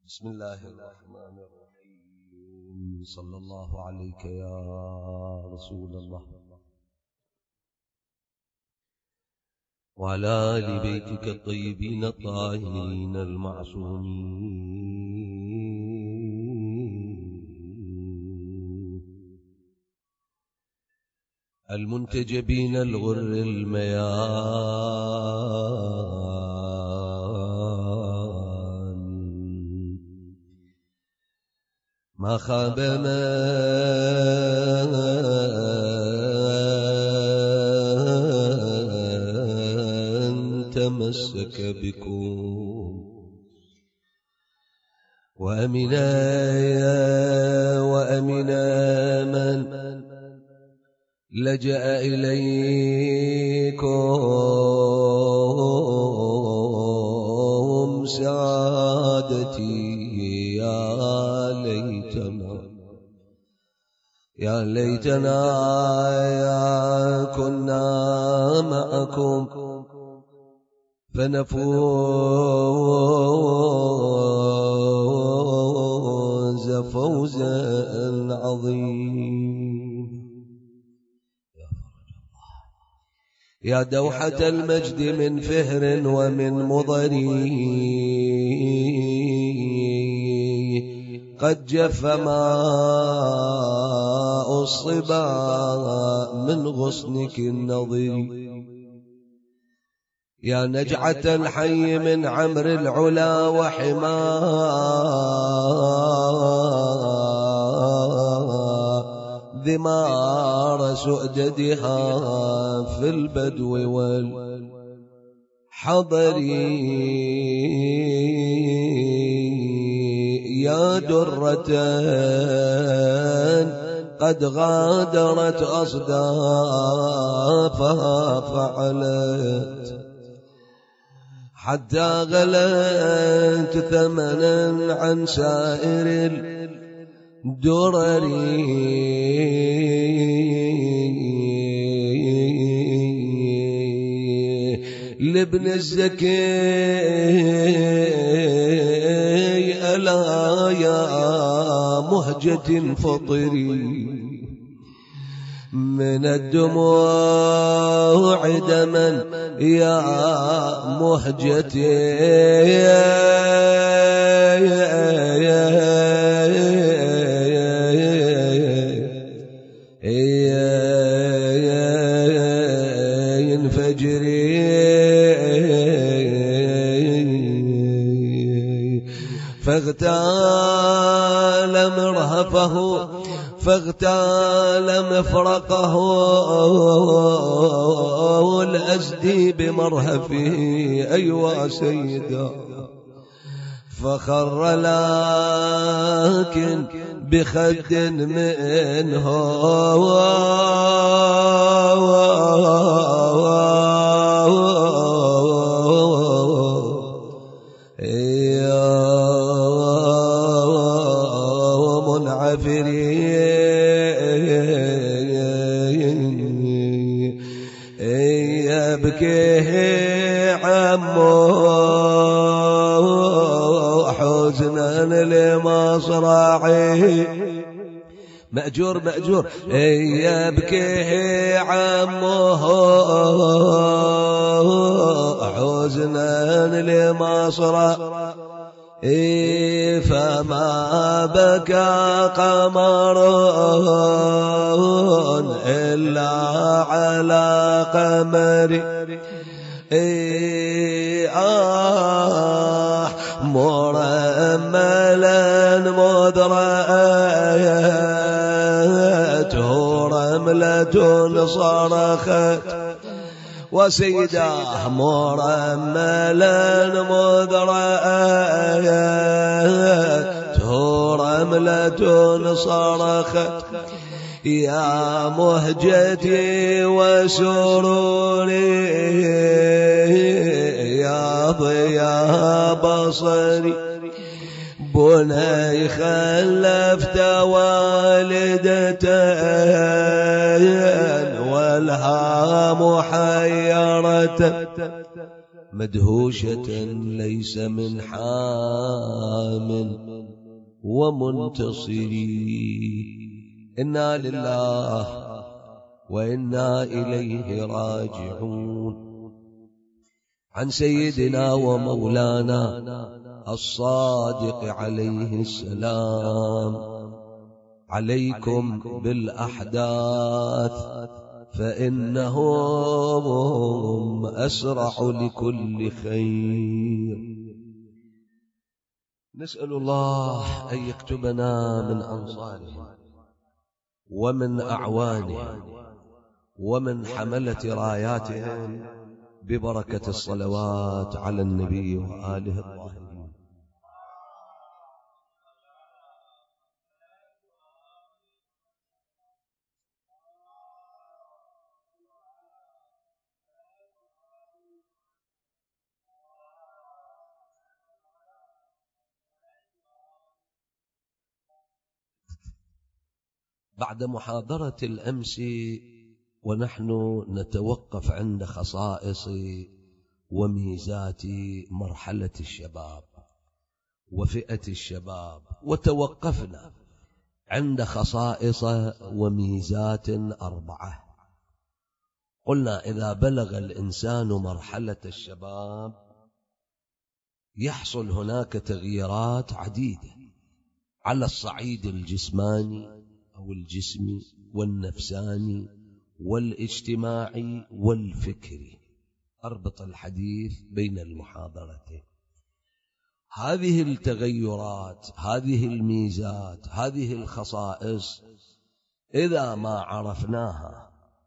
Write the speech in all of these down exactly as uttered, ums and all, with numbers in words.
بسم الله الرحمن الرحيم. صلى الله عليك يا رسول الله وعلى آل بيتك الطيبين الطاهرين المعصومين المنتجبين الغر الميان ما خاب من تمسك بكم وأمنا وأمنا من لجأ إليكم سعادتي يا ليتنا يا ليتنا يا كنا معكم فنفوز فوزا عظيما. يا دوحة المجد من فهر ومن مضري قد جف ماء الصبا من غصنك النظير. يا نجعة الحي من عمر العلا وحما ذمار سؤددها في البدو والحضر. يا درة قد غادرت أصدافها فعلت حتى غلت ثمنا عن سائر الدرر. لابن الزكي ألا يا مهجة فطري من الدموع دما يا مهجتي. ينفجري فاغتال مرهفه فاغتال مفرقه الأزدي بمرهفه أيوا سيدا فخر لكن بخد منه يبكيه عمو حزنا لمصرعه مأجور مأجور. يبكيه عمه حزنا لمصرعه فما بكى قمر إلا على قمر. آه مرملا مدرأته رملة صرخت وسيداه مرملا مدرأته رملة صرخت يا مهجتي وسروري يا ضياء بصري. بني خلفت والدتين والهام حيرة مدهوشة ليس من حام ومنتصرين. إنا لله وإنا إليه راجعون. عن سيدنا ومولانا الصادق عليه السلام: عليكم بالأحداث فإنهم أسرع لكل خير. نسأل الله أن يكتبنا من أنصاره ومن أعوانه ومن حملة راياتهم ببركة الصلوات على النبي وآله الطاهرين. بعد محاضرة الأمس ونحن نتوقف عند خصائص وميزات مرحلة الشباب وفئة الشباب، وتوقفنا عند خصائص وميزات أربعة. قلنا إذا بلغ الإنسان مرحلة الشباب يحصل هناك تغييرات عديدة على الصعيد الجسماني أو الجسمي والنفساني والاجتماعي والفكري. أربط الحديث بين المحاضرتين. هذه التغيرات، هذه الميزات، هذه الخصائص إذا ما عرفناها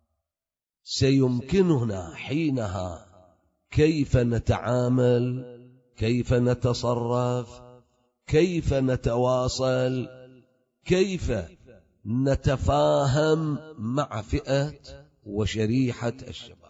سيمكننا حينها كيف نتعامل، كيف نتصرف، كيف نتواصل، كيف نتفاهم مع فئة وشريحة الشباب.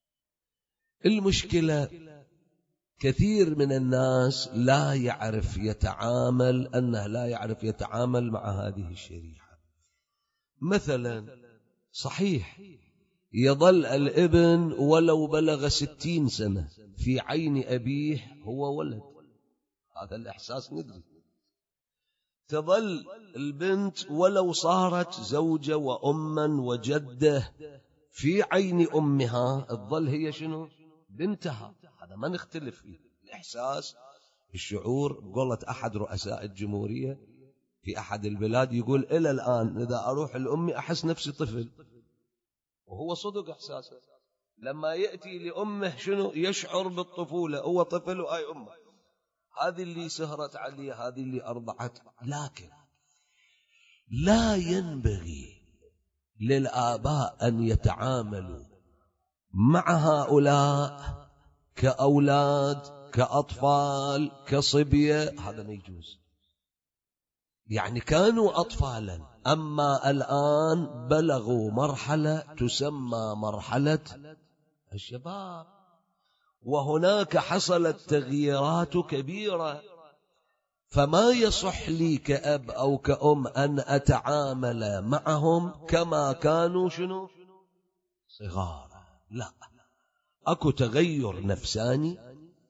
المشكلة كثير من الناس لا يعرف يتعامل، أنه لا يعرف يتعامل مع هذه الشريحة. مثلا صحيح يظل الابن ولو بلغ ستين سنة في عين أبيه هو ولد، هذا الإحساس ندري. تظل البنت ولو صارت زوجة وأما وجدة في عين أمها تظل هي شنو؟ بنتها. هذا ما نختلف فيه. الإحساس، الشعور. قلت أحد رؤساء الجمهورية في أحد البلاد يقول: إلى الآن إذا أروح لأمي أحس نفسي طفل. وهو صدق إحساسه. لما يأتي لأمه شنو؟ يشعر بالطفولة، هو طفل وهاي أمه، هذه اللي سهرت عليه، هذه اللي أرضعت. لكن لا ينبغي للآباء أن يتعاملوا مع هؤلاء كأولاد، كأطفال، كصبية. هذا ما يجوز. يعني كانوا أطفالا، أما الآن بلغوا مرحلة تسمى مرحلة الشباب، وهناك حصلت تغييرات كبيرة. فما يصح لي كأب أو كأم أن أتعامل معهم كما كانوا شنو؟ صغار. لا، أكو تغير نفساني،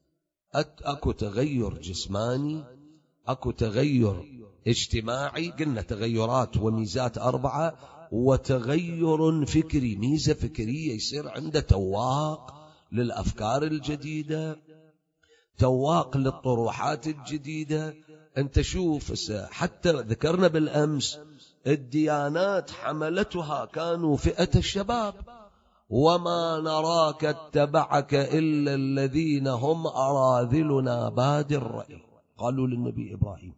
أكو تغير جسماني، أكو تغير اجتماعي. قلنا تغيرات وميزات أربعة. وتغير فكري، ميزة فكرية، يصير عنده تواق للأفكار الجديدة، تواق للطروحات الجديدة. أنت شوف، حتى ذكرنا بالأمس الديانات حملتها كانوا فئة الشباب. وما نراك اتبعك إلا الذين هم أراذلنا بادي الرأي، قالوا للنبي إبراهيم.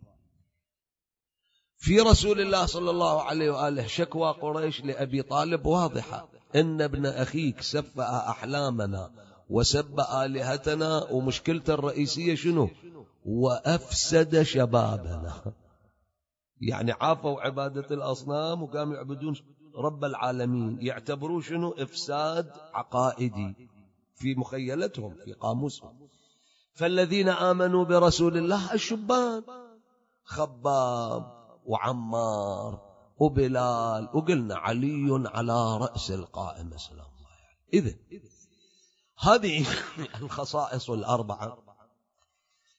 في رسول الله صلى الله عليه وآله شكوى قريش لأبي طالب واضحة: إن ابن أخيك سفأ أحلامنا وسب آلهتنا، ومشكلته الرئيسية شنو؟ وأفسد شبابنا. يعني عافوا عبادة الأصنام وقاموا يعبدون رب العالمين، يعتبروا شنو؟ إفساد عقائدي في مخيلتهم، في قاموسهم. فالذين آمنوا برسول الله الشبان، خباب وعمار وبلال، وقلنا علي على رأس القائمة سلام الله عليه. إذن هذه الخصائص الأربعة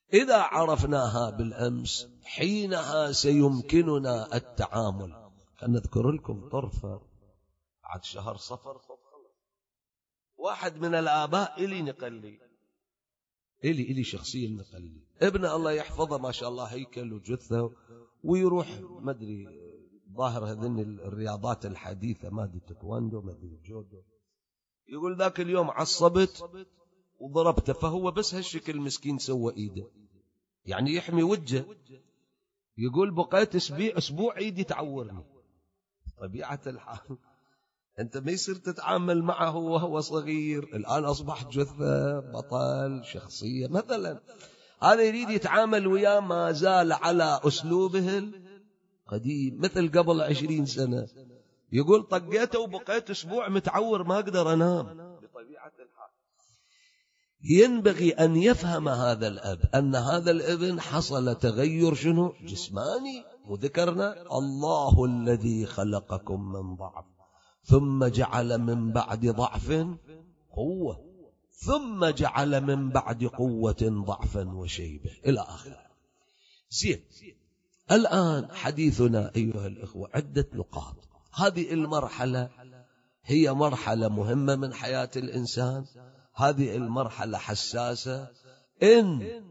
إذا عرفناها بالأمس حينها سيمكننا التعامل. خلنا نذكر لكم طرفة بعد شهر صفر. واحد من الآباء إلي نقل لي إلي إلي شخصيا نقل لي ابن الله يحفظه ما شاء الله هيكل وجثة ويروح ما أدري ظاهر هذين الرياضات الحديثة ما أدري تايكواندو ما أدري جودو. يقول ذاك اليوم عصبت وضربته فهو بس هالشكل مسكين سوى إيده يعني يحمي وجهه. يقول بقيت أسبوع أسبوع إيدي تعورني. طبيعة الحال أنت ما يصير تتعامل معه وهو صغير، الآن أصبح جثة بطل شخصية مثلا. هذا يريد يتعامل وياه ما زال على أسلوبه القديم مثل قبل عشرين سنة. يقول طقيته وبقيت أسبوع متعور ما أقدر أنام. بطبيعة الحال ينبغي أن يفهم هذا الأب أن هذا الابن حصل تغير شنو جسماني. وذكرنا الله الذي خلقكم من ضعف ثم جعل من بعد ضعف قوة ثم جعل من بعد قوة ضعفا وشيبة إلى آخره. زين الآن حديثنا أيها الإخوة عدة نقاط. هذه المرحلة هي مرحلة مهمة من حياة الإنسان. هذه المرحلة حساسة. إن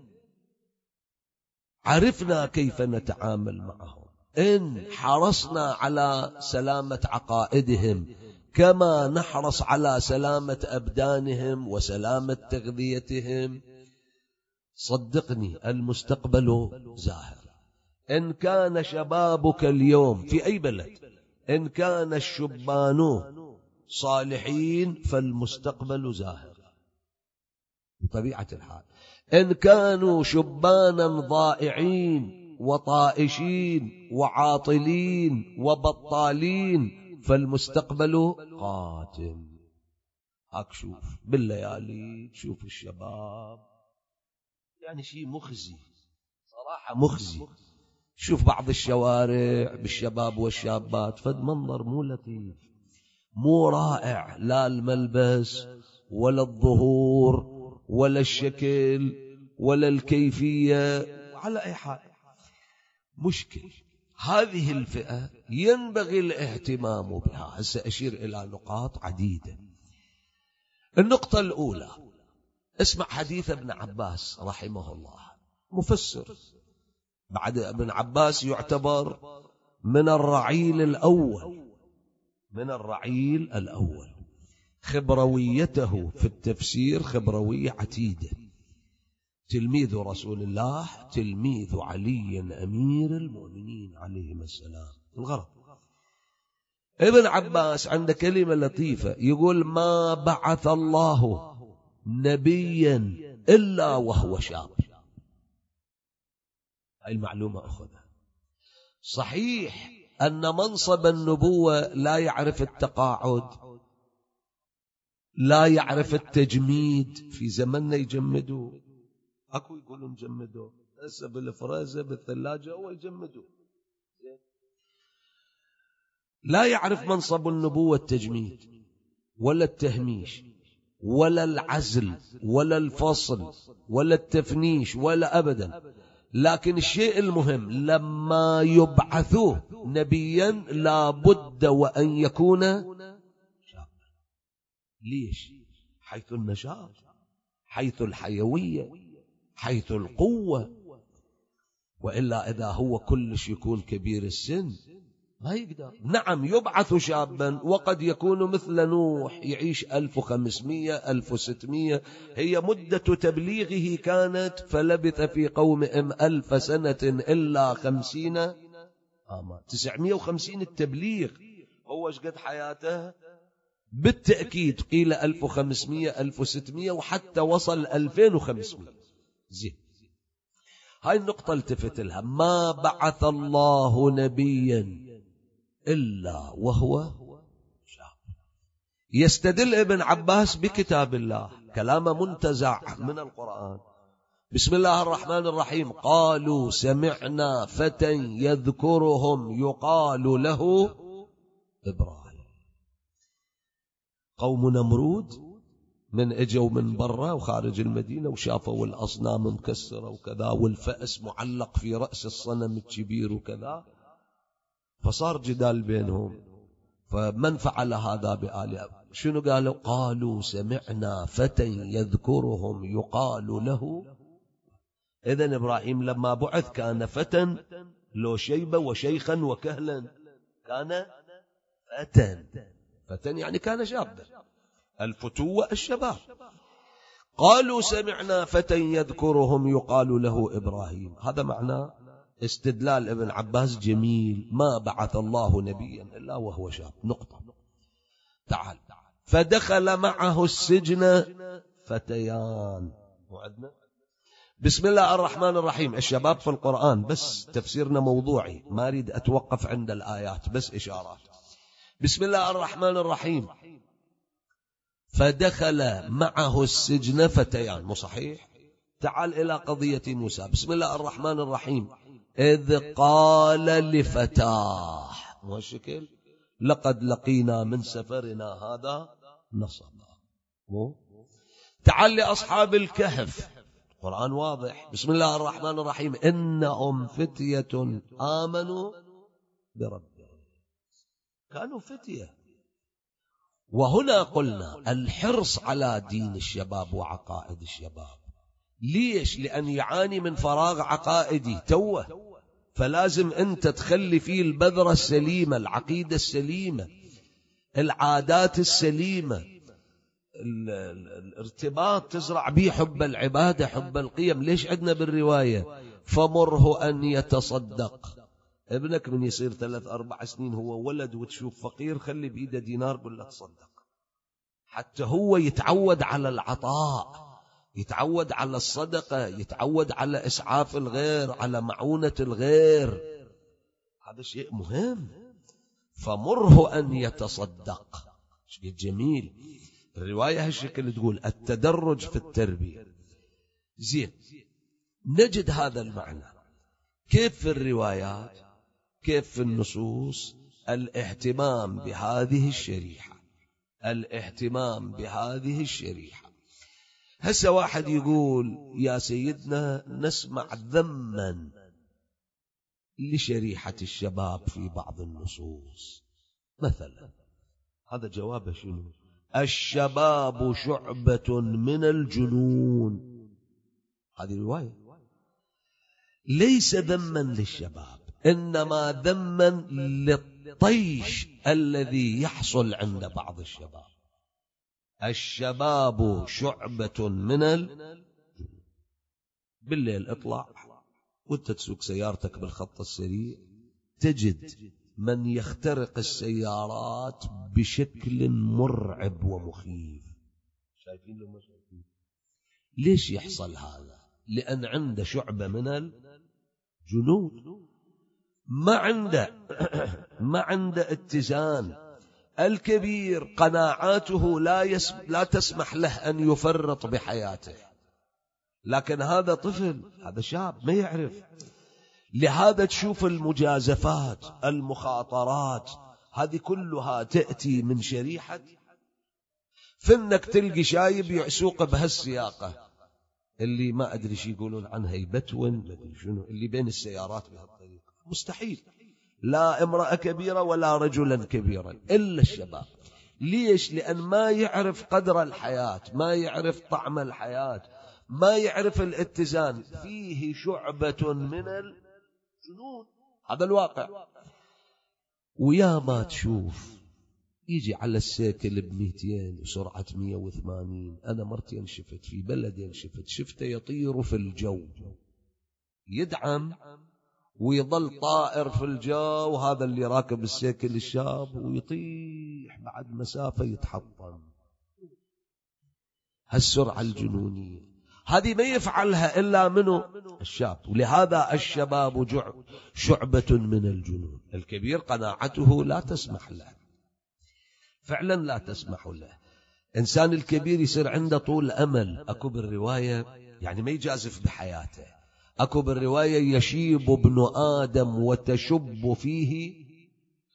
عرفنا كيف نتعامل معهم، إن حرصنا على سلامة عقائدهم كما نحرص على سلامة أبدانهم وسلامة تغذيتهم، صدقني المستقبل زاهر. إن كان شبابك اليوم في أي بلد إن كان الشبان صالحين فالمستقبل زاهر بطبيعة الحال. إن كانوا شبانا ضائعين وطائشين وعاطلين وبطالين فالمستقبل قاتم. هاك شوف بالليالي تشوف الشباب يعني شيء مخزي صراحة مخزي. شوف بعض الشوارع بالشباب والشابات فد منظر مو لطيف مو رائع، لا الملبس ولا الظهور ولا الشكل ولا الكيفية على أي حال مشكل. هذه الفئة ينبغي الاهتمام بها. هسه أشير إلى نقاط عديدة. النقطة الأولى اسمع حديث ابن عباس رحمه الله مفسر. بعد ابن عباس يعتبر من الرعيل الأول من الرعيل الأول خبرويته في التفسير خبروية عتيدة. تلميذ رسول الله تلميذ علي أمير المؤمنين عليهم السلام. الغرض ابن عباس عنده كلمة لطيفة يقول ما بعث الله نبيا إلا وهو شاب. هاي المعلومة أخذها. صحيح أن منصب النبوة لا يعرف التقاعد لا يعرف التجميد. في زمننا يجمدوا أكو يقولون جمدوا هسه بالفريزة بالثلاجة هو يجمدوا. لا يعرف منصب النبوة التجميد ولا التهميش ولا العزل ولا الفصل ولا التفنيش ولا أبدا. لكن الشيء المهم لما يبعثوه نبيا لا بد وأن يكون شابا. ليش؟ حيث النشاط حيث الحيوية حيث القوة. وإلا إذا هو كلش يكون كبير السن ما يقدر. نعم يبعث شابا وقد يكون مثل نوح يعيش ألف وخمسمية ألف وستمية. هي مدة تبليغه كانت فلبث في قومهم ألف سنة إلا خمسين آما تسعمية وخمسين التبليغ. هو ايش قد حياته؟ بالتأكيد قيل ألف وخمسمية ألف وستمية وحتى وصل ألفين وخمسمية. زين هاي النقطة التفت لها. ما بعث الله نبيا إلا وهو شاب. يستدل ابن عباس بكتاب الله كلام منتزع من القرآن. بسم الله الرحمن الرحيم قالوا سمعنا فتى يذكرهم يقال له إبراهيم. قوم نمرود من اجوا من برا وخارج المدينة وشافوا الأصنام مكسرة وكذا والفأس معلق في رأس الصنم الكبير وكذا، فصار جدال بينهم. فمن فعل هذا بآلهة؟ شنو قالوا؟ قالوا سمعنا فتى يذكرهم يقال له. إذن إبراهيم لما بعث كان فتى لو شيبة وشيخا وكهلا، كان فتى. فتى يعني كان شابا، الفتوة الشباب. قالوا سمعنا فتى يذكرهم يقال له إبراهيم. هذا معناه استدلال ابن عباس جميل، ما بعث الله نبيا إلا وهو شاب، نقطة. تعال. فدخل معه السجن فتيان. وعدنا بسم الله الرحمن الرحيم. الشباب في القرآن بس تفسيرنا موضوعي، ما أريد أتوقف عند الآيات، بس إشارات. بسم الله الرحمن الرحيم. فدخل معه السجن فتيان، مو صحيح؟ تعال إلى قضية موسى. بسم الله الرحمن الرحيم. إذ قال لفتاه، مو هالشكل؟ لقد لقينا من سفرنا هذا نصبا. تعال لأصحاب الكهف، القرآن واضح. بسم الله الرحمن الرحيم. إنهم فتية آمنوا بربهم، كانوا فتية. وهنا قلنا الحرص على دين الشباب وعقائد الشباب. ليش؟ لأن يعاني من فراغ عقائدي توه، فلازم أنت تخلي فيه البذرة السليمة، العقيدة السليمة، العادات السليمة، الارتباط تزرع به حب العبادة، حب القيم. ليش عندنا بالرواية فمره أن يتصدق؟ ابنك من يصير ثلاث أربع سنين هو ولد وتشوف فقير، خلي بإيده دينار قل له تصدق، حتى هو يتعود على العطاء، يتعود على الصدقة، يتعود على إسعاف الغير، على معونة الغير. هذا شيء مهم. فمره أن يتصدق. شيء جميل. الرواية هالشكل تقول التدرج في التربية. زين، نجد هذا المعنى كيف في الروايات، كيف في النصوص. الاهتمام بهذه الشريحة، الاهتمام بهذه الشريحة. هسه واحد يقول يا سيدنا نسمع ذما لشريحة الشباب في بعض النصوص، مثلا هذا جوابه شنو؟ الشباب شعبة من الجنون. هذه رواية ليس ذما للشباب، إنما ذما للطيش الذي يحصل عند بعض الشباب. الشباب شعبة من الجنون. بالليل اطلع وانت تسوق سيارتك بالخط السريع، تجد من يخترق السيارات بشكل مرعب ومخيف. شايفين له مشاكل؟ ليش يحصل هذا؟ لأن عنده شعبة من الجنون، ما عنده ما عنده اتزان. الكبير قناعاته لا يسم لا تسمح له أن يفرط بحياته، لكن هذا طفل، هذا شاب ما يعرف. لهذا تشوف المجازفات، المخاطرات، هذه كلها تأتي من شريحة. فإنك تلقي شايب يسوق بهالسياقة اللي ما أدري شي يقولون عنها يبتون، ما أدري شنو اللي بين السيارات بهالطريقة. مستحيل، لا امرأة كبيرة ولا رجلا كبيرا، إلا الشباب. ليش؟ لأن ما يعرف قدر الحياة، ما يعرف طعم الحياة، ما يعرف الاتزان، فيه شعبة من الجنون. هذا الواقع. ويا ما تشوف يجي على السيكل بمئتين وسرعة مئة وثمانين. أنا مرتين شفت في بلدين، شفت شفته يطير في الجو، يدعم ويظل طائر في الجو. هذا اللي راكب السيكل الشاب ويطيح بعد مسافة يتحطم. هالسرعة الجنونية هذه ما يفعلها إلا منه الشاب. ولهذا الشباب شعبة من الجنون. الكبير قناعته لا تسمح له، فعلا لا تسمح له. إنسان الكبير يصير عنده طول أمل. أكو بالرواية يعني ما يجازف بحياته. أكو بالرواية يشيب ابن آدم وتشب فيه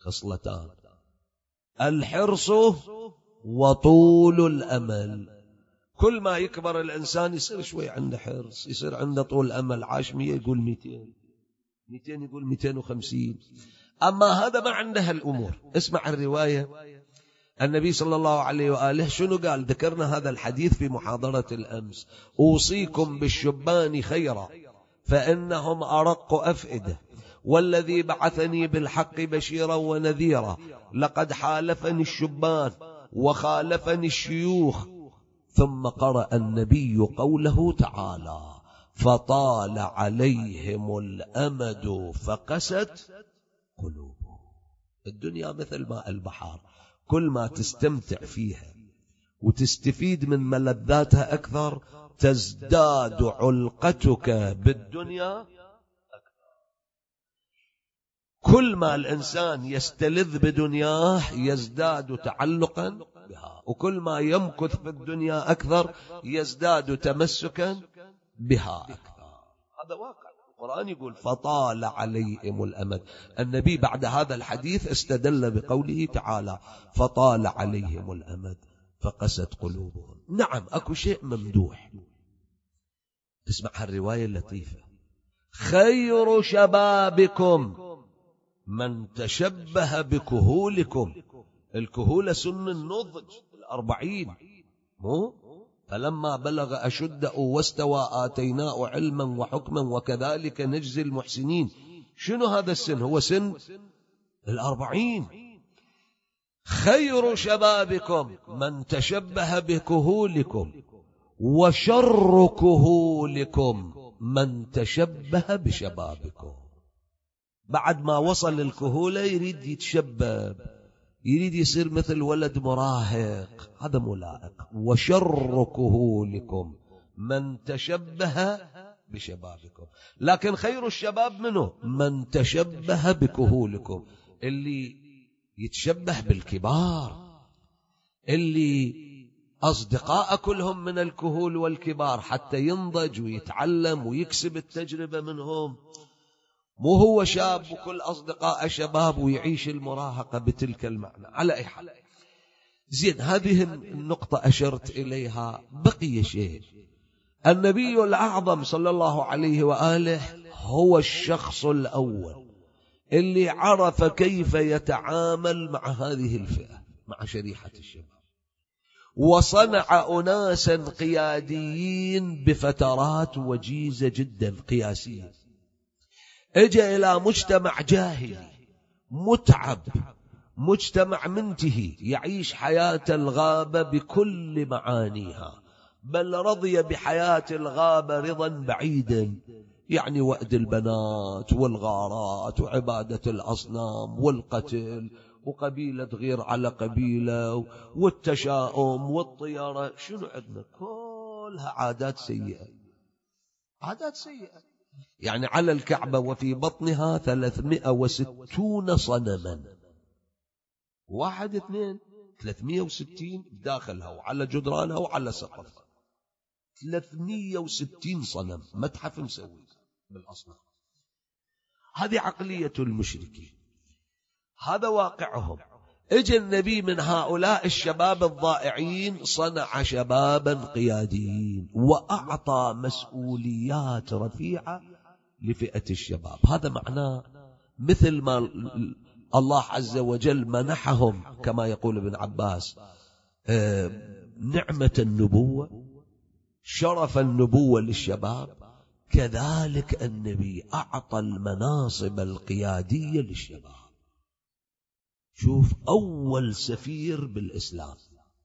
خصلتان: الحرص وطول الأمل. كل ما يكبر الإنسان يصير شوي عنده حرص، يصير عنده طول أمل، عاش مية يقول ميتين، ميتين يقول ميتين وخمسين. أما هذا ما عنده الأمور. اسمع الرواية. النبي صلى الله عليه وآله شنو قال؟ ذكرنا هذا الحديث في محاضرة الأمس: أوصيكم بالشبان خيرا فإنهم أرق أفئدة، والذي بعثني بالحق بشيرا ونذيرا، لقد حالفني الشبان وخالفني الشيوخ. ثم قرأ النبي قوله تعالى: فطال عليهم الأمد فقست قلوبهم. الدنيا مثل ماء البحر، كل ما تستمتع فيها وتستفيد من ملذاتها أكثر تزداد علقتك بالدنيا أكثر. كل ما الإنسان يستلذ بدنياه يزداد تعلقا بها، وكل ما يمكث في الدنيا أكثر يزداد تمسكا بها أكثر. هذا واقع. القرآن يقول فطال عليهم الأمد. النبي بعد هذا الحديث استدل بقوله تعالى: فطال عليهم الأمد فقست قلوبهم. نعم، أكو شيء ممدوح. اسمع الرواية اللطيفة: خير شبابكم من تشبه بكهولكم. الكهولة سن النضج الأربعين، مو فلما بلغ أشده واستوى آتيناه علما وحكما وكذلك نجزي المحسنين. شنو هذا السن؟ هو سن الأربعين. خير شبابكم من تشبه بكهولكم، وشر كهولكم من تشبه بشبابكم. بعد ما وصل الكهولة يريد يتشبب، يريد يصير مثل ولد مراهق، هذا ملائق. وشر كهولكم من تشبه بشبابكم. لكن خير الشباب منه من تشبه بكهولكم، اللي يتشبه بالكبار، اللي أصدقاء كلهم من الكهول والكبار حتى ينضج ويتعلم ويكسب التجربة منهم. مو هو شاب وكل أصدقاء شباب ويعيش المراهقة بتلك المعنى. على أي حال، زين، هذه النقطة أشرت إليها. بقي شيء: النبي الأعظم صلى الله عليه وآله هو الشخص الأول اللي عرف كيف يتعامل مع هذه الفئة، مع شريحة الشباب، وصنع أناسا قياديين بفترات وجيزة جدا قياسية. اجى إلى مجتمع جاهلي متعب، مجتمع منتهي، يعيش حياة الغابة بكل معانيها، بل رضي بحياة الغابة رضا بعيدا، يعني وأد البنات والغارات وعبادة الأصنام والقتل وقبيلة غير على قبيلة والتشاؤم والطيرة. شنو عندنا؟ كلها عادات سيئة، عادات سيئة. يعني على الكعبة وفي بطنها ثلاثمائة وستون صنما، واحد اثنين ثلاثمائة وستين داخلها وعلى جدرانها وعلى سقفها، ثلاثمائة وستين صنم، متحف مسوي بالأصنام. هذه عقلية المشركين، هذا واقعهم. اجى النبي من هؤلاء الشباب الضائعين صنع شبابا قياديين وأعطى مسؤوليات رفيعة لفئة الشباب. هذا معناه مثل ما الله عز وجل منحهم، كما يقول ابن عباس، نعمة النبوة، شرف النبوة للشباب، كذلك النبي أعطى المناصب القيادية للشباب. شوف، أول سفير بالإسلام،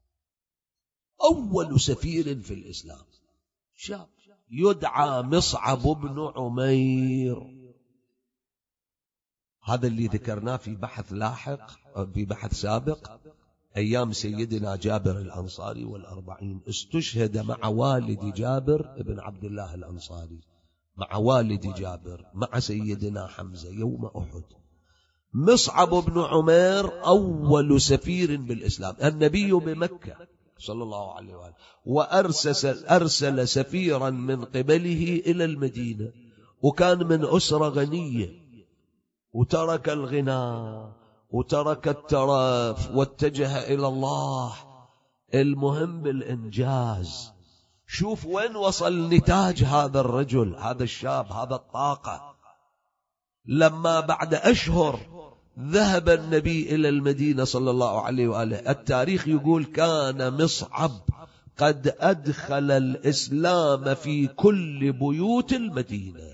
أول سفير في الإسلام شاب يدعى مصعب بن عمير. هذا اللي ذكرناه في بحث لاحق، في بحث سابق، أيام سيدنا جابر الأنصاري والأربعين. استشهد مع والد جابر ابن عبد الله الأنصاري، مع والد جابر، مع سيدنا حمزة يوم أحد. مصعب بن عمير أول سفير بالإسلام. النبي بمكة صلى الله عليه وآله، وأرسل أرسل سفيرا من قبله إلى المدينة، وكان من أسرة غنية، وترك الغنى وترك الترف واتجه إلى الله. المهم بالإنجاز، شوف وين وصل نتاج هذا الرجل، هذا الشاب، هذا الطاقة. لما بعد أشهر ذهب النبي إلى المدينة صلى الله عليه وآله، التاريخ يقول كان مصعب قد أدخل الإسلام في كل بيوت المدينة.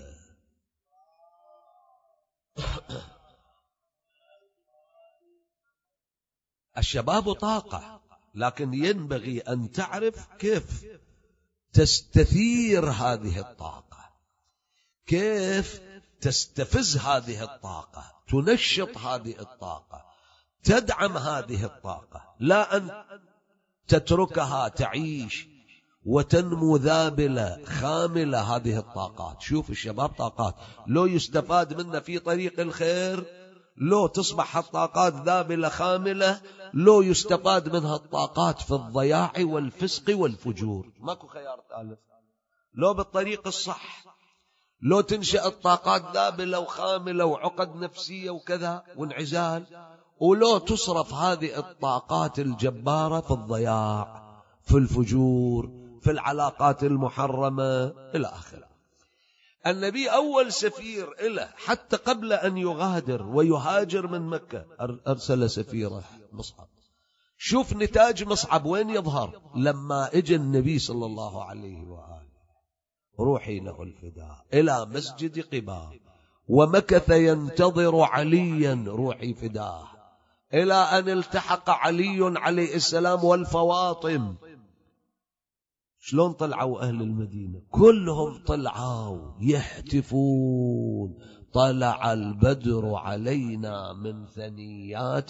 الشباب طاقة، لكن ينبغي أن تعرف كيف تستثير هذه الطاقة، كيف تستفز هذه الطاقة، تنشط هذه الطاقة، تدعم هذه الطاقة، لا أن تتركها تعيش وتنمو ذابلة خاملة. هذه الطاقات، شوف الشباب طاقات، لو يستفاد منها في طريق الخير، لو تصبح الطاقات ذابلة خاملة، لو يستفاد منها الطاقات في الضياع والفسق والفجور، ماكو خيار ثالث. لو بالطريق الصح، لو تنشأ الطاقات ذابلة وخاملة وعقد نفسية وكذا وانعزال، ولو تصرف هذه الطاقات الجبارة في الضياع، في الفجور، في العلاقات المحرمة إلى آخره. النبي أول سفير إله حتى قبل أن يغادر ويهاجر من مكة أرسل سفيره مصعب. شوف نتاج مصعب وين يظهر لما اجى النبي صلى الله عليه وآله روحي له الفداء إلى مسجد قباء، ومكث ينتظر عليا روحي فداه، إلى أن التحق علي عليه السلام والفواطم. شلون طلعوا أهل المدينة؟ كلهم طلعوا يهتفون طلع البدر علينا من ثنيات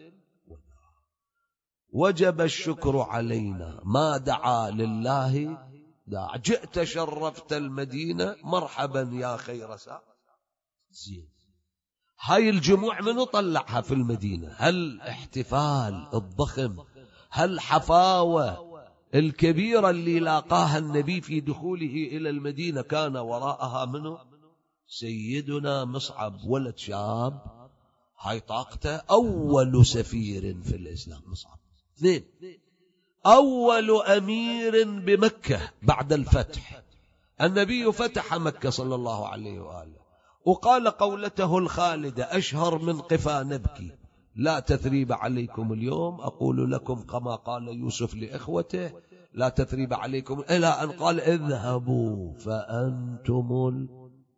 وجب الشكر علينا ما دعا لله داع، جئت شرفت المدينة مرحبا يا خير ساعة. زين، هاي الجموع منو طلعها في المدينة؟ هل احتفال الضخم، هل حفاوة الكبيرة اللي لاقاها النبي في دخوله إلى المدينة كان وراءها منه سيدنا مصعب، ولد شاب، هاي طاقته، أول سفير في الإسلام مصعب. اثنين، أول أمير بمكة بعد الفتح. النبي فتح مكة صلى الله عليه وآله، وقال قولته الخالدة أشهر من قفا نبكي، لا تثريب عليكم اليوم، أقول لكم كما قال يوسف لإخوته لا تثريب عليكم، إلى أن قال اذهبوا فأنتم ال...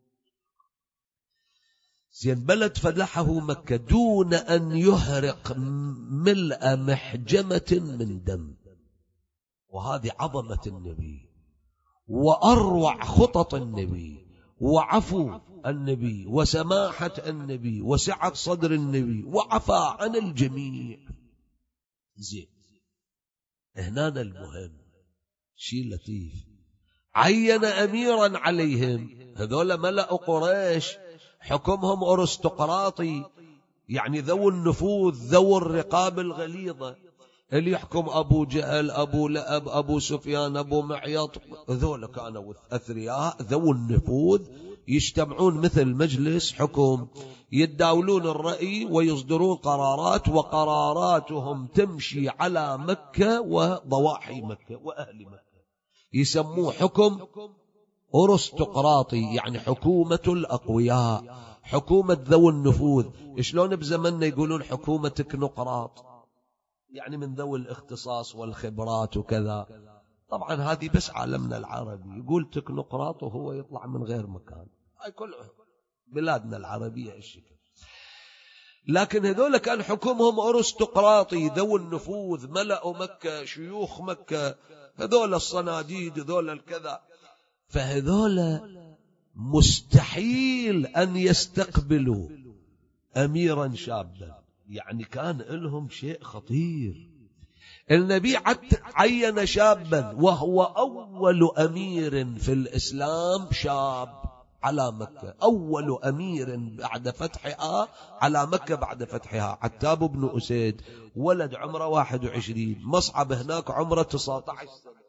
زين، بلد فلحه مكة دون أن يهرق ملء محجمة من دم. وهذه عظمة النبي وأروع خطط النبي وعفو النبي وسماحة النبي وسعة صدر النبي وعفا عن الجميع. زين، هنا المهم شيء لطيف، عين أميرا عليهم. هذول ملأ قريش حكمهم أرستقراطي، يعني ذو النفوذ ذو الرقاب الغليظة، اللي يحكم أبو جهل أبو لأب أبو سفيان أبو معيط، هذول كانوا أثرياء ذو النفوذ، يجتمعون مثل مجلس حكم، يتداولون الرأي ويصدرون قرارات، وقراراتهم تمشي على مكة وضواحي مكة وأهل مكة، يسموه حكم أرستقراطي، يعني حكومة الأقوياء، حكومة ذو النفوذ. شلون بزمننا يقولون حكومة تكنوقراط، يعني من ذوي الاختصاص والخبرات وكذا. طبعا هذه بس عالمنا العربي يقول تكنوقراط وهو يطلع من غير مكان، هاي كل بلادنا العربية الشكل. لكن هذول كان حكومهم أرستقراطي ذو النفوذ، ملأوا مكة، شيوخ مكة، هذول الصناديد، هذول الكذا. فهذول مستحيل أن يستقبلوا أميرا شابا، يعني كان لهم شيء خطير. النبي عين شابا وهو أول أمير في الإسلام شاب على مكة، أول أمير بعد فتحها على مكة بعد فتحها، عتاب بن أسيد، ولد عمره واحد وعشرين، مصعب هناك عمره تسعة عشر سنة.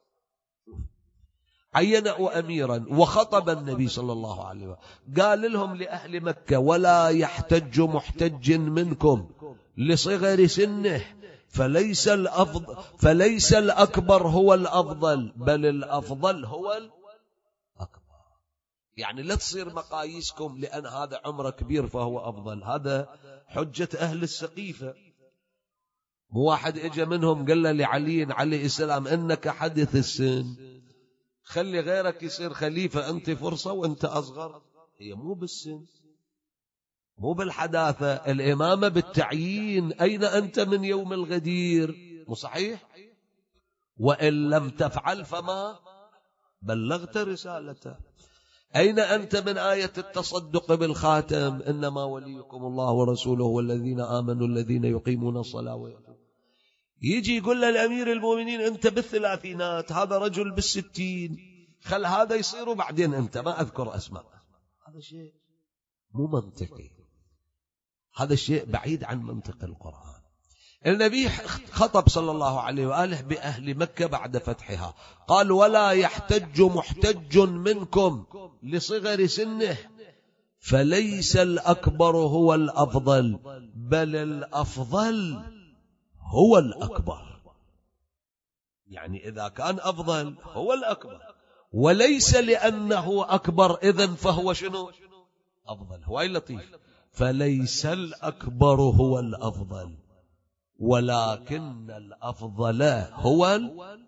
عينوا أميرا وخطب النبي صلى الله عليه وسلم، قال لهم لأهل مكة ولا يحتج محتج منكم لصغر سنه فليس الأفضل فليس الأكبر هو الأفضل، بل الأفضل هو الأكبر. يعني لا تصير مقاييسكم لأن هذا عمره كبير فهو أفضل، هذا حجة أهل السقيفة. واحد اجى منهم قال له لعلي عليه السلام إنك حدث السن، خلي غيرك يصير خليفة، أنت فرصة وأنت أصغر. هي مو بالسن، مو بالحداثة، الإمامة بالتعيين. أين أنت من يوم الغدير؟ مو صحيح؟ وإن لم تفعل فما بلغت رسالته. أين أنت من آية التصدق بالخاتم؟ إنما وليكم الله ورسوله والذين آمنوا الذين يقيمون الصلاة ويؤتون. يجي يقول للأمير المؤمنين أنت بالثلاثينات، هذا رجل بالستين، خل هذا يصير وبعدين أنت، ما أذكر أسماء. هذا شيء مو منطقي، هذا الشيء بعيد عن منطق القرآن. النبي خطب صلى الله عليه وآله بأهل مكة بعد فتحها، قال ولا يحتج محتج منكم لصغر سنه، فليس الأكبر هو الأفضل، بل الأفضل هو الأكبر. يعني إذا كان أفضل هو الأكبر، وليس لأنه أكبر إذن فهو شنو أفضل. هو أي لطيف، فليس الأكبر هو الأفضل ولكن الأفضل هو الأكبر.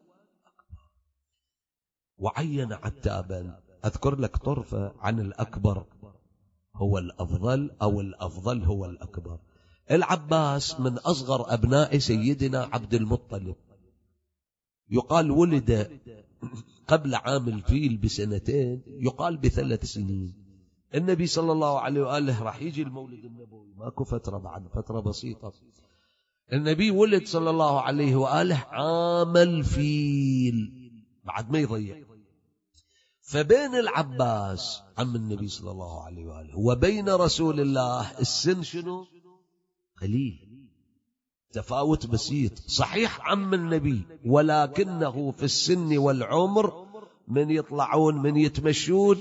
وعين عتابا، أذكر لك طرفة عن الأكبر هو الأفضل أو الأفضل هو الأكبر. العباس من أصغر أبناء سيدنا عبد المطلب، يقال ولد قبل عام الفيل بسنتين، يقال بثلاث سنين. النبي صلى الله عليه وآله راح يجي المولد النبوي، ماكو فترة بعد، فترة بسيطة. النبي ولد صلى الله عليه وآله عام الفيل، بعد ما يضيع. فبين العباس عم النبي صلى الله عليه وآله وبين رسول الله السن شنو قليل، تفاوت بسيط. صحيح عم النبي، ولكنه في السن والعمر من يطلعون من يتمشون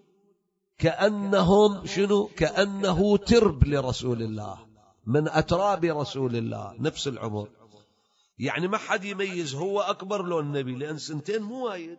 كأنهم شنو كأنه ترب لرسول الله، من أتراب رسول الله، نفس العمر. يعني ما حد يميز هو أكبر له النبي، لأن سنتين مو وايد.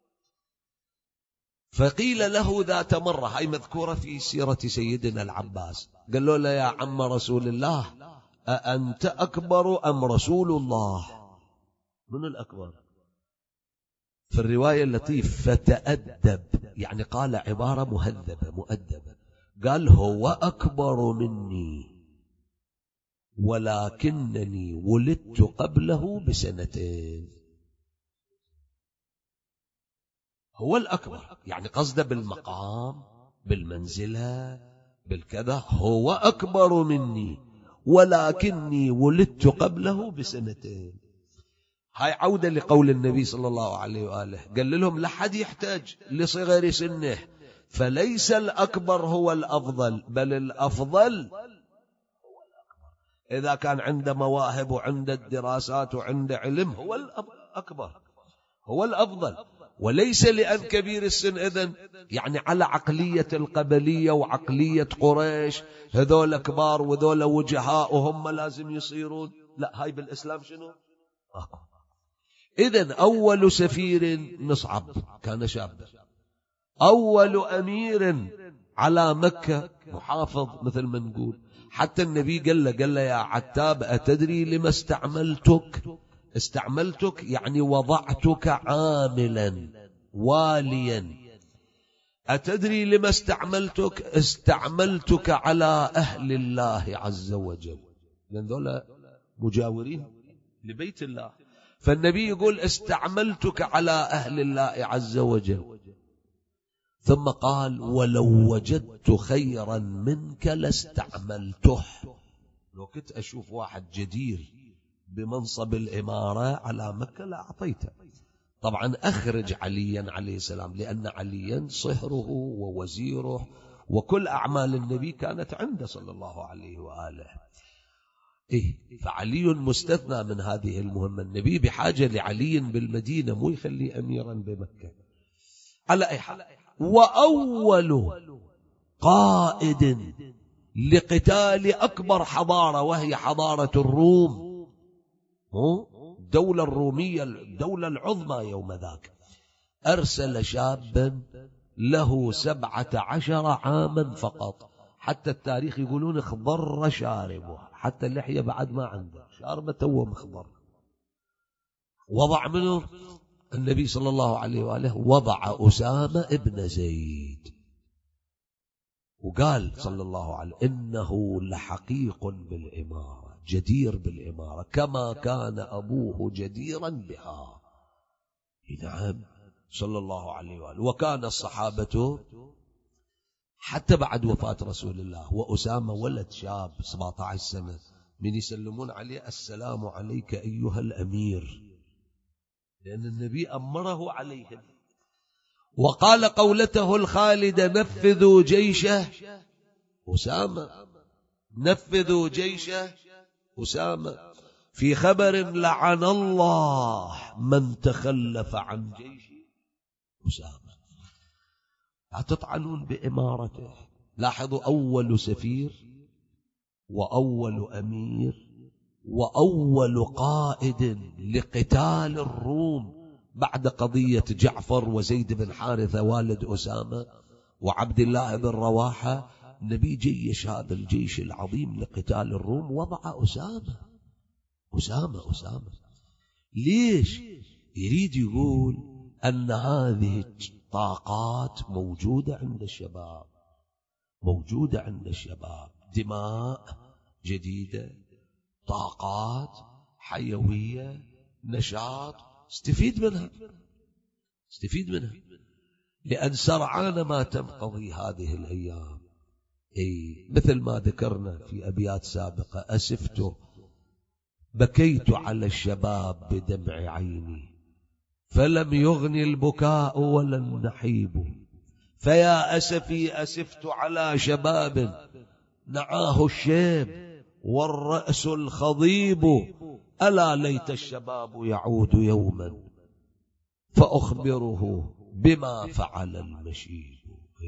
فقيل له ذات مرة، هاي مذكورة في سيرة سيدنا العباس، قال له يا عم رسول الله أأنت أكبر أم رسول الله؟ من الأكبر؟ في الرواية اللطيف فتأدب، يعني قال عبارة مهذبة مؤدبة، قال هو أكبر مني ولكنني ولدت قبله بسنتين. هو الأكبر، يعني قصده بالمقام بالمنزلة بالكذا، هو أكبر مني ولكني ولدت قبله بسنتين. هاي عودة لقول النبي صلى الله عليه وآله، قال لهم لحد يحتاج لصغر سنه، فليس الأكبر هو الأفضل، بل الأفضل هو الأكبر. إذا كان عنده مواهب وعنده الدراسات وعنده علم، هو الأكبر هو الأفضل، وليس لأن كبير السن إذن يعني على عقلية القبلية وعقلية قريش، هذول كبار وذول وجهاء وهم لازم يصيرون. لا، هاي بالإسلام شنو؟ إذن أول سفير مصعب كان شاب، أول أمير على مكة محافظ مثل ما نقول. حتى النبي قال له قال له يا عتاب أتدري لما استعملتك؟ استعملتك يعني وضعتك عاملا واليا. أتدري لما استعملتك؟ استعملتك على أهل الله عز وجل، لأن ذولا مجاورين لبيت الله. فالنبي يقول استعملتك على أهل الله عز وجل. ثم قال ولو وجدت خيرا منك لاستعملته، لو كنت أشوف واحد جدير بمنصب الإمارة على مكة لا أعطيته. طبعا أخرج عليا عليه السلام، لأن عليا صهره ووزيره وكل أعمال النبي كانت عنده صلى الله عليه وآله. إيه، فعلي مستثنى من هذه المهمة. النبي بحاجة لعلي بالمدينة، مو يخليه أميرا بمكة. على أي حال، وأول قائد لقتال أكبر حضارة وهي حضارة الروم مو الدولة الرومية الدولة العظمى يوم ذاك، أرسل شابا له سبعة عشر عاما فقط، حتى التاريخ يقولون اخضر شاربه، حتى اللحية بعد ما عنده، شاربه توه مخضر. وضع منه النبي صلى الله عليه وآله، وضع أسامة ابن زيد، وقال صلى الله عليه إنه لحقيق بالإمارة، جدير بالإمارة كما كان أبوه جديرا بها. نعم صلى الله عليه وآله. وكان الصحابة حتى بعد وفاة رسول الله وأسامة ولد شاب سبعة عشر سنة من يسلمون عليه السلام عليك أيها الأمير، لأن النبي أمره عليهم. وقال قولته الخالدة نفذوا جيشه أسامة، نفذوا جيشه أسامة، في خبر لعن الله من تخلف عن جيش أسامة. لا تطعنون بإمارته. لاحظوا أول سفير وأول أمير وأول قائد لقتال الروم بعد قضية جعفر وزيد بن حارثة والد أسامة وعبد الله بن رواحة. النبي جيش هذا الجيش العظيم لقتال الروم وضع أسامة. أسامة أسامة ليش؟ يريد يقول أن هذه الطاقات موجودة عند الشباب، موجودة عند الشباب، دماء جديدة، طاقات حيوية، نشاط، استفيد منها، استفيد منها، لأن سرعان ما تنقضي هذه الأيام. أي مثل ما ذكرنا في أبيات سابقة، أسفت بكيت على الشباب بدمع عيني فلم يغني البكاء ولا النحيب، فيا أسفي أسفت على شباب نعاه الشيب والرأس الخضيب، ألا ليت الشباب يعود يوما فأخبره بما فعل المشيب.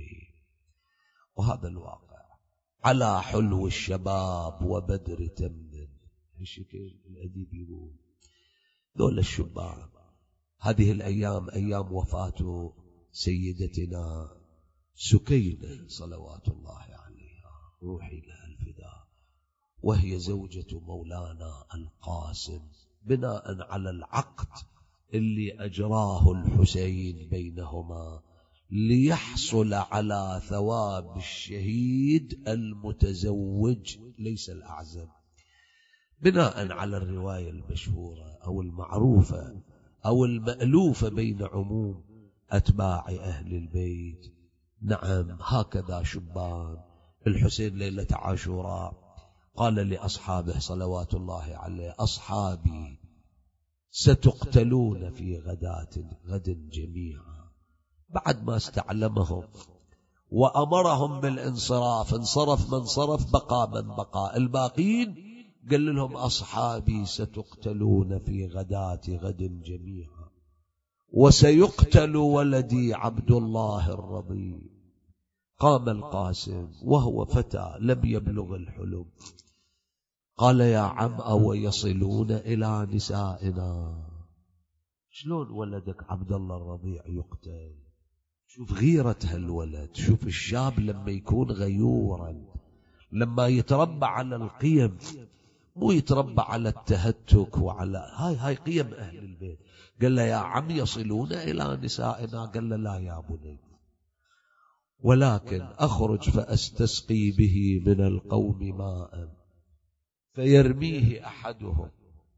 وهذا الواقع على حلو الشباب وبدر تمن. الشكل الأديب يقول دول الشباب هذه الأيام أيام وفاة سيدتنا سكينة صلوات الله عليها، روحي لها الفداء، وهي زوجة مولانا القاسم، بناء على العقد اللي أجراه الحسين بينهما ليحصل على ثواب الشهيد المتزوج ليس الأعزب، بناء على الرواية المشهورة أو المعروفة أو المألوفة بين عموم أتباع أهل البيت. نعم هكذا شبان الحسين ليلة عاشوراء قال لأصحابه صلوات الله عليه أصحابي ستقتلون في غداة غد جميعا، بعد ما استعلمهم وأمرهم بالانصراف، انصرف من صرف بقى من بقى، الباقين قال لهم أصحابي ستقتلون في غداة غد جميعا وسيقتل ولدي عبد الله الرضيع. قام القاسم وهو فتى لم يبلغ الحلم قال يا عم أو يصلون إلى نسائنا؟ شلون ولدك عبد الله الرضيع يقتل؟ شوف غيرة هالولد، شوف الشاب لما يكون غيورا، لما يتربى على القيم، مو يتربى على التهتك وعلى هاي هاي قيم أهل البيت. قال له يا عم يصلون إلى نسائنا؟ قال له لا يا بني، ولكن أخرج فأستسقي به من القوم ماء فيرميه أحدهم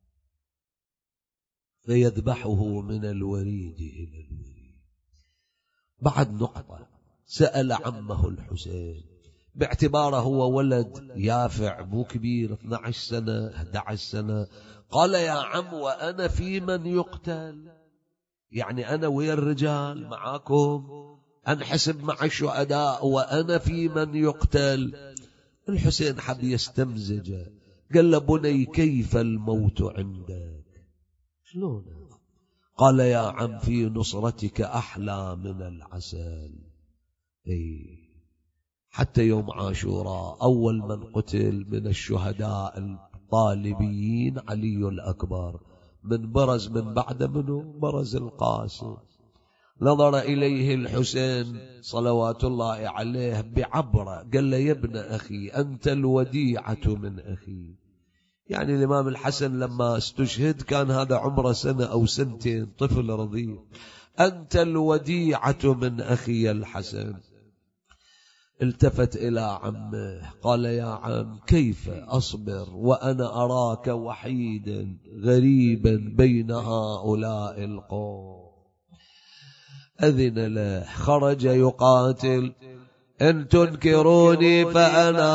فيذبحه من الوريد إلى الوريد. بعد نقطة سأل عمه الحسين باعتباره هو ولد يافع مو كبير اثنى عشر سنة أحد عشر سنة، قال يا عم وأنا في من يقتل؟ يعني أنا ويا الرجال معاكم أنحسب مع الشهداء وأنا في من يقتل؟ الحسين حب يستمزجه، قال له بني كيف الموت عندك؟ شلون؟ قال يا عم في نصرتك أحلى من العسل. اي حتى يوم عاشوراء أول من قتل من الشهداء الطالبيين علي الأكبر. من برز من بعد منه برز القاسم. نظر إليه الحسين صلوات الله عليه بعبرة، قال له يا ابن أخي أنت الوديعة من أخي. يعني الإمام الحسن لما استشهد كان هذا عمره سنة أو سنتين، طفل رضيع. أنت الوديعة من أخي الحسن. التفت إلى عمه قال يا عم كيف أصبر وأنا أراك وحيدا غريبا بين هؤلاء القوم. أذن له، خرج يقاتل. إن تنكروني فأنا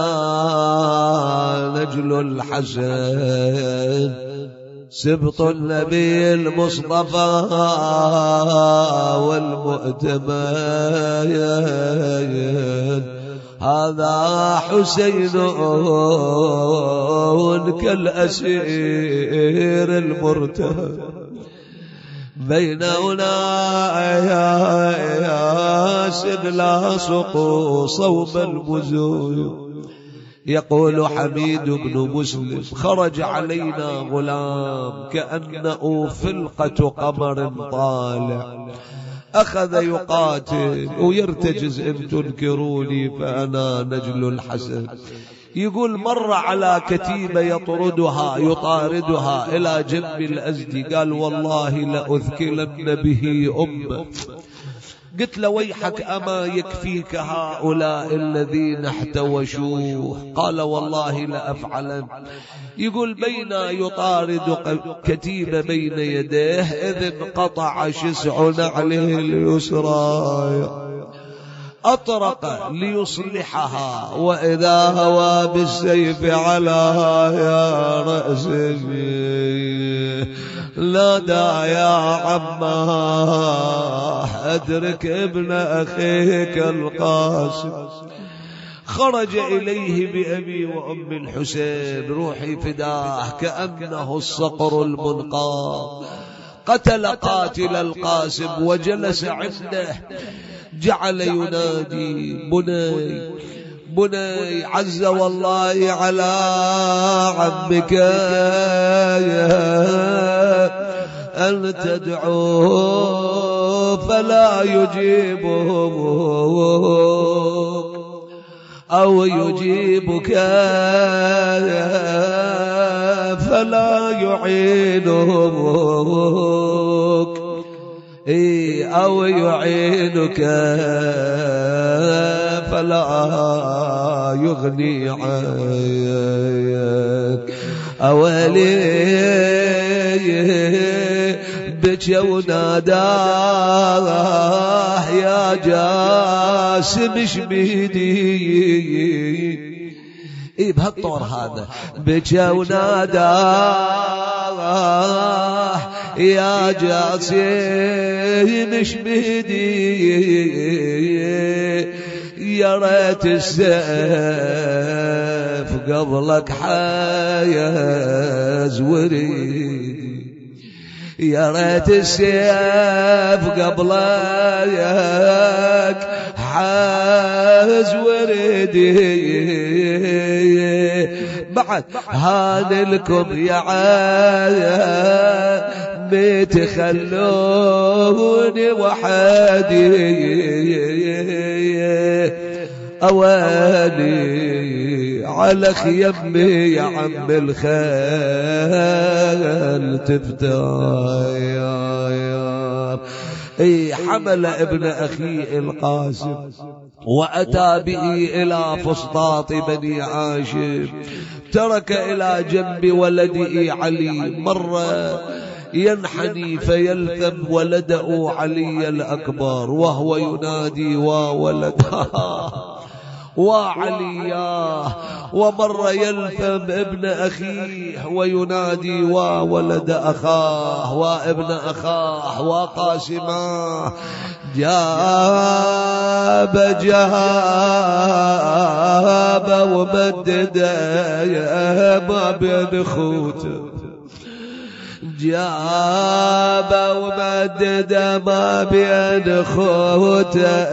نجل الحسن سبط النبي المصطفى والمؤتمن. هذا حسين كالأسير المرتهن بيننا ياسر لا سقو صوب المزوي. يقول حميد بن مسلم خرج علينا غلام كأنه فلقة قمر طالع، أخذ يقاتل ويرتجز إن تنكروني فأنا نجل الحسن. يقول مر على كتيبة يطردها يطاردها إلى جنب الأزدي، قال والله لأذكلن به أمة. قلت له ويحك أما يكفيك هؤلاء الذين احتوشوه؟ قال والله لأفعلن. يقول بين يطارد كتيبة بين يديه إذ انقطع شسع نعله اليسرى أطرق ليصلحها وإذا هوى بالسيف على يا رأسه نادى يا عماه أدرك ابن أخيك القاسم. خرج إليه بأبي وأم الحسين روحي فداه كأنه الصقر المنقاض. قتل قاتل القاسم وجلس عنده، جعل ينادي بني بني عز والله على عمك أن تدعوه فلا يجيبه أو يجيبك فلا يعينك أو يعينك فلا يغني عنك. أولي بكى وناداه يا جاسم شبيدي. إيه بهالطور هذا بكى وناداه يا جاسم شبيدي. يا ريت السيف قبلك حايز وريدي. يا ريت السيف قبلك حاز وريدي. بعد هان لكم يا عامي تخلوني وحدي. أواني على خيمي يا عم الخيل تفتايا. اي حمل ابن اخي القاسم واتى به الى فسطاط بني هاشم، ترك الى جنب ولده علي. مر ينحني فيلثم ولده علي الأكبر وهو ينادي وولدها وعلياه. ومر يلثم ابن أخيه وينادي وولد أخاه وابن أخاه وقاسماه. جاب جاب ومدد ما بين خوته. جاب ومدد ما بين خوته.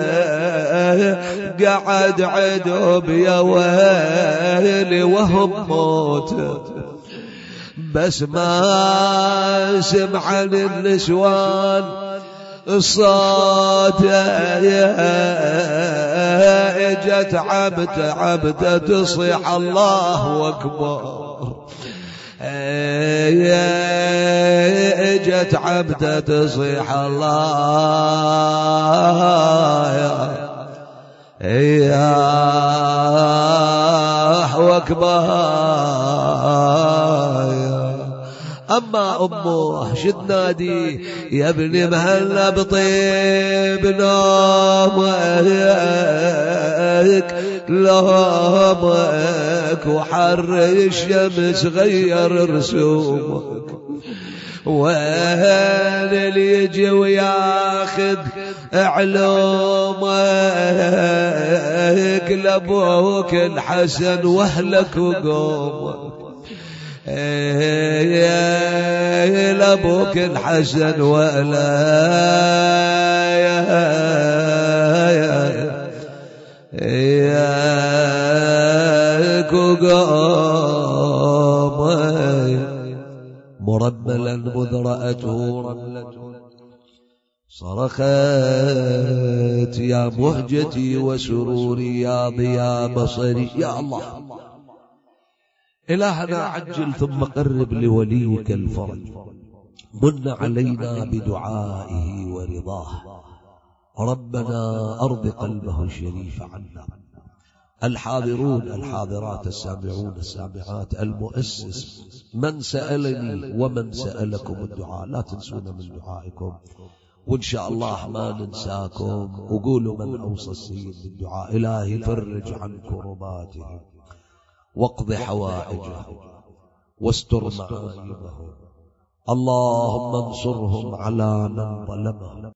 قعد عدوب يا ويلي وهم موته. بس ما سمع النسوان الصوت اجت عبده عبده تصيح الله اكبر، اجت عبده تصيح الله يا اكبر. أما أمه شد نادي يا ابن مهلا بطيب نومك لومك وحر الشمس غير رسومك، وين اللي يجي وياخذ علومك لابوك الحسن واهلك وقومك، يا لابوك الحسن ولاياك وقومك. مرملا مذ رأته رملته صرخت يا مهجتي وسروري يا ضياء بصري. يا الله إلهنا عجل ثم قرب لوليك الفرج، من علينا بدعائه ورضاه، ربنا أرض قلبه الشريف عنا. الحاضرون الحاضرات السامعون السامعات المؤسس من سألني ومن سألكم الدعاء لا تنسون من دعائكم، وإن شاء الله ما ننساكم. وقولوا من أوصى السيد بالدعاء إلهي فرج عن كرباتهم واقض حوائجهم واستر معايبهم، اللهم انصرهم على من ظلمهم.